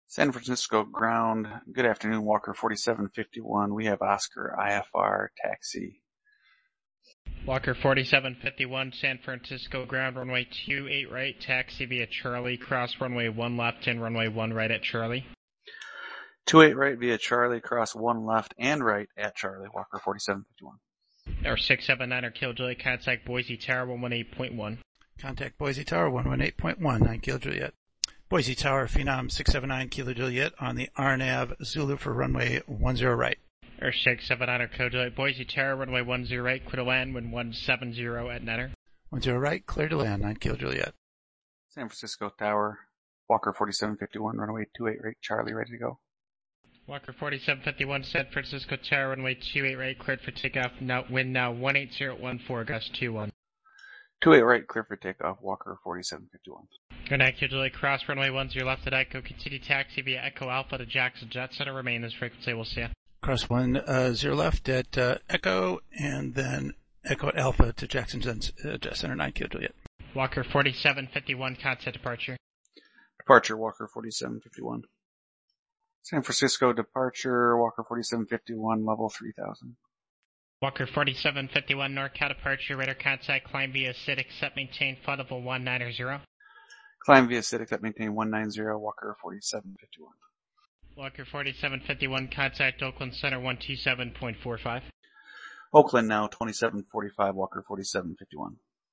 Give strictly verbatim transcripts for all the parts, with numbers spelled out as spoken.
San Francisco ground. Good afternoon, Walker forty-seven fifty-one. We have Oscar I F R taxi. Walker forty-seven fifty-one, San Francisco ground, runway two eight right, taxi via Charlie, cross runway one left and runway one right at Charlie. two eight right via Charlie, cross one left and right at Charlie, Walker forty-seven fifty-one. Air six seven nine, Kill Juliet, contact Boise Tower one one eight point one. Contact Boise Tower one one eight point one, nine Kilo Juliet. Boise Tower, Phenom six seven nine, Kilo Juliet on the R N A V, Zulu for runway one zero right. Air six seven nine, Kill Juliet, Boise Tower, runway one zero right, clear to land, wind one seven zero at Netter. one zero right, clear to land, nine Kilo Juliet. San Francisco Tower, Walker forty-seven fifty-one, runway two eight right, Charlie, ready to go. Walker forty-seven fifty-one, San Francisco Tower, runway two eight right, cleared for takeoff, now, wind now one eight zero one four, gust two one. two eight right, clear for takeoff, Walker forty-seven fifty-one. Good night, Kill Juliet, cross runway one zero left at Echo, continue taxi via Echo Alpha to Jackson Jet Center, remain this frequency, we'll see you. Cross one uh, zero left at uh, Echo, and then Echo Alpha to Jackson Jet, uh, Jet Center, nine Kilo Juliet. Walker forty-seven fifty-one, contact departure. Departure, Walker forty-seven fifty-one. San Francisco departure, Walker forty-seven fifty-one, level three thousand. Walker forty-seven fifty-one, NorCal departure, radar contact, climb via S I D, accept, maintain, flight level one nine zero. Climb via S I D, accept, maintain one nine zero, Walker forty-seven fifty-one. Walker forty-seven fifty-one, contact Oakland Center one two seven point four five. Oakland now, twenty-seven forty-five, Walker forty-seven fifty-one.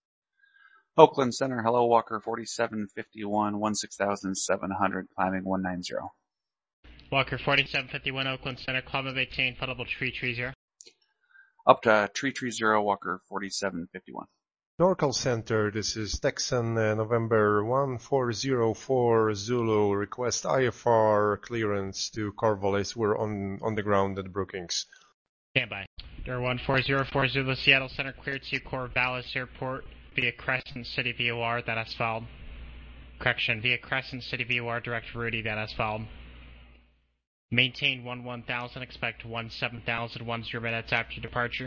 Oakland Center, hello, Walker forty-seven fifty-one, sixteen seven hundred, climbing one nine zero. Walker forty-seven fifty-one, Oakland Center, climb and maintain, flight level tree tree zero. Up to tree tree zero, Walker forty-seven fifty-one. NorCal Center, this is Texan uh, November one four zero four Zulu, request I F R clearance to Corvallis. We're on, on the ground at Brookings. Standby. Door one four zero four Zulu, Seattle Center, cleared to Corvallis Airport via Crescent City V O R, that has followed. Correction, via Crescent City V O R, direct Rudy, that has followed. Maintain one one thousand, expect one seven thousand, one zero minutes after departure.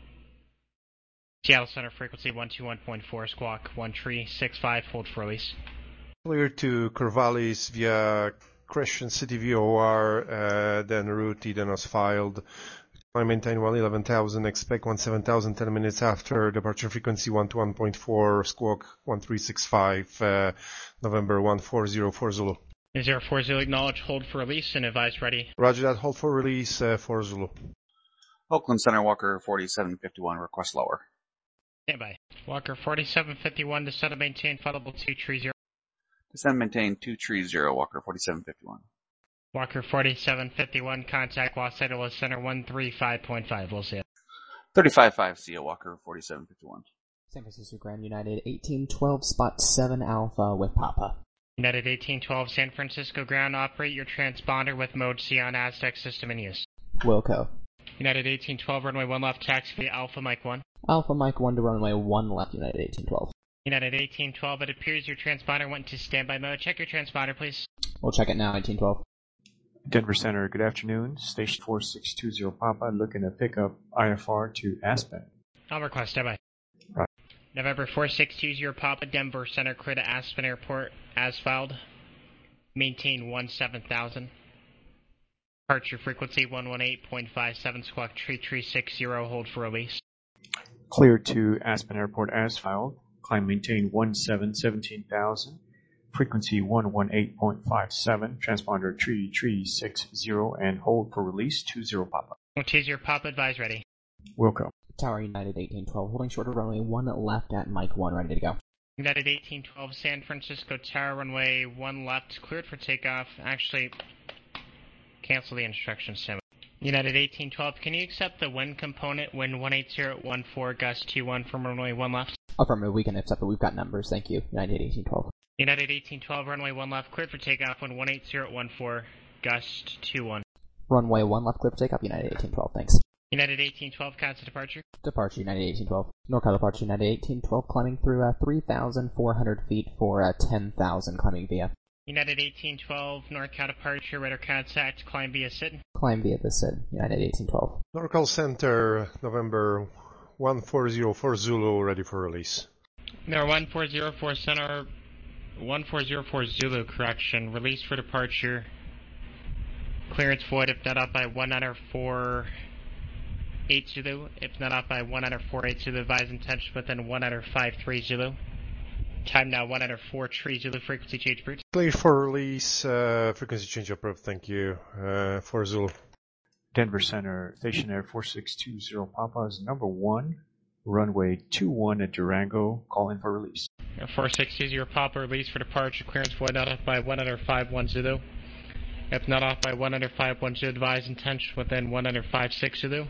Seattle Center, frequency one two one point four, squawk one three six five, hold for release. Clear to Corvallis via Crescent City V O R, uh, then Rudy, then was filed. I maintain one eleven thousand, expect one seven thousand, ten minutes after departure, frequency one two one point four, squawk one three six five, uh, November one four zero four Zulu. zero four Zulu, acknowledge, hold for release, and advise ready. Roger that, hold for release, uh, for Zulu. Oakland Center, Walker forty-seven fifty-one, request lower. Standby. Walker forty-seven fifty-one, descend and maintain, flight level two three zero. Descend, maintain two three zero, Walker forty-seven fifty-one. Walker forty-seven fifty-one, contact Los Angeles Center one three five point five, we'll see it. thirty-five five, see you, Walker forty-seven fifty-one. San Francisco Ground United eighteen twelve, spot seven Alpha with Papa. United eighteen twelve, San Francisco ground, operate your transponder with mode C on Aztec system in use. Wilco. United eighteen twelve, runway one left, taxi via Alpha Mike one. Alpha Mike one to runway one left, United eighteen twelve. United eighteen twelve, it appears your transponder went to standby mode. Check your transponder, please. We'll check it now, eighteen twelve. Denver Center, good afternoon. Station four six two zero Papa, looking to pick up I F R to Aspen. I'll request standby. Right. November four six two zero Papa, Denver Center, clear to Aspen Airport, as filed. Maintain one seven thousand. Departure frequency one one eight point five seven, squawk three three six zero, hold for release. Clear to Aspen Airport as filed. Climb maintain one seven seventeen thousand. Frequency one one eight point five seven. Transponder three three six zero and hold for release two zero Papa. two zero Papa, advise ready. Wilco. Tower United eighteen twelve, holding short of runway one left at Mike one, ready to go. United eighteen twelve, San Francisco Tower, runway one left, cleared for takeoff. Actually, cancel the instructions, Sam. United eighteen twelve, can you accept the wind component, wind one eight zero one four, gust two one from runway one left? Affirmative, we can accept it, we've got numbers, thank you. United eighteen twelve. United eighteen twelve, runway one left, cleared for takeoff, wind one eight zero one four, gust two one. Runway one left, clear for takeoff, United eighteen twelve, thanks. United eighteen twelve, cancel departure. Departure, United eighteen twelve. NorCal departure, United eighteen twelve, climbing through uh, three thousand four hundred feet for uh, ten thousand, climbing via. United eighteen twelve, NorCal departure, radar contact, climb via S I D. Climb via the S I D, United eighteen twelve. NorCal Center, November one four zero four Zulu, ready for release. No, one four zero four Center, one four zero four Zulu, correction, release for departure, clearance void if not off by one niner four eight Zulu. If not off by one niner four eight Zulu, advise intention within one niner five three Zulu. Time now one niner four three Zulu, frequency change approved. Clear for release, uh, frequency change approved, thank you, uh, for Zulu. Denver Center, station air four six two zero Papa is number one, runway two one at Durango, call in for release. four six two zero Papa, release for departure, clearance void not off by one niner five one Zulu. If not off by one niner five one Zulu, advise intention within one niner five six Zulu.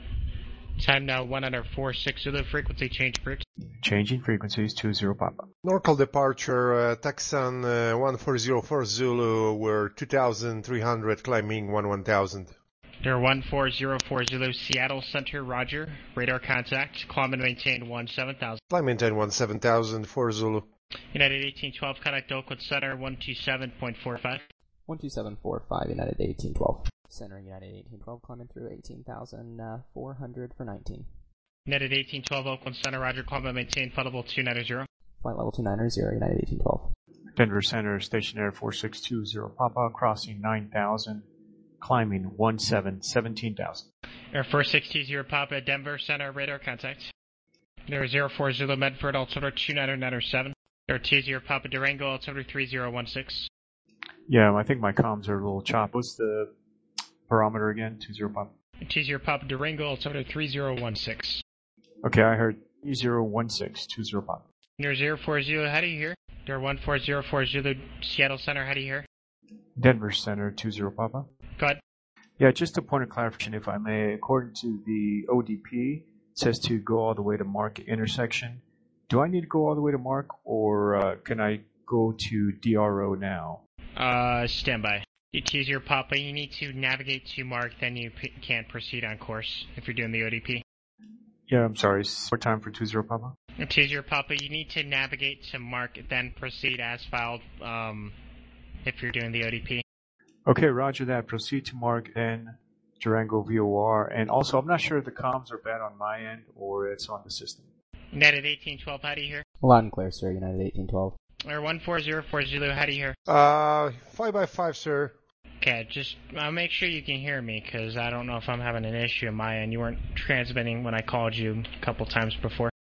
Time now one niner four six Zulu, frequency change approved. Changing frequencies two zero Papa. Norcal departure, uh, Texan uh, one four zero four Zulu, we're two thousand three hundred, climbing one one thousand. Air one four zero four Zulu, Seattle Center, roger. Radar contact, climb and maintain one seven thousand. Climb maintain one seven thousand for Zulu. United eighteen twelve, contact Oakland Center, one two seven point four five. one two seven four five, United eighteen twelve. Center United eighteen twelve, climbing through eighteen thousand four hundred for nineteen. United eighteen twelve, Oakland Center, roger, climb and maintain, flight level two nine zero. Flight level two nine zero, United eighteen twelve. Denver Center, station air four six two zero Papa, crossing nine thousand, climbing one seven, seventeen thousand. Air four six two zero Papa, Denver Center, radar contact. Air zero four Zulu, Medford, altimeter two nine nine seven. Air two zero Papa, Durango, altimeter three zero one six. Yeah, I think my comms are a little chopped. What's the parameter again? two zero Papa. two zero Papa, Durango, altimeter three zero one six. Okay, I heard three zero one six, two zero Papa. Near zero four Zulu, how do you hear? Near one four zero four Zulu, Seattle Center, how do you hear? Denver Center, two zero Papa. Go ahead. Yeah, just a point of clarification, if I may. According to the O D P, it says to go all the way to Mark intersection. Do I need to go all the way to Mark, or uh, can I go to D R O now? Uh, standby. You choose your Papa, you need to navigate to Mark, then you p- can't proceed on course if you're doing the O D P. Yeah, I'm sorry. More time for two zero Papa? Choose your Papa, you need to navigate to Mark, then proceed as filed um, if you're doing the O D P. Okay, roger that. Proceed to Mark, then Durango V O R. And also, I'm not sure if the comms are bad on my end or it's on the system. United eighteen twelve, how do you hear? Loud and clear, sir, United eighteen twelve. Or one four zero four Zulu, how do you hear? Uh, five by five, sir. Okay, just I'll make sure you can hear me, because I don't know if I'm having an issue on my end. You weren't transmitting when I called you a couple times before.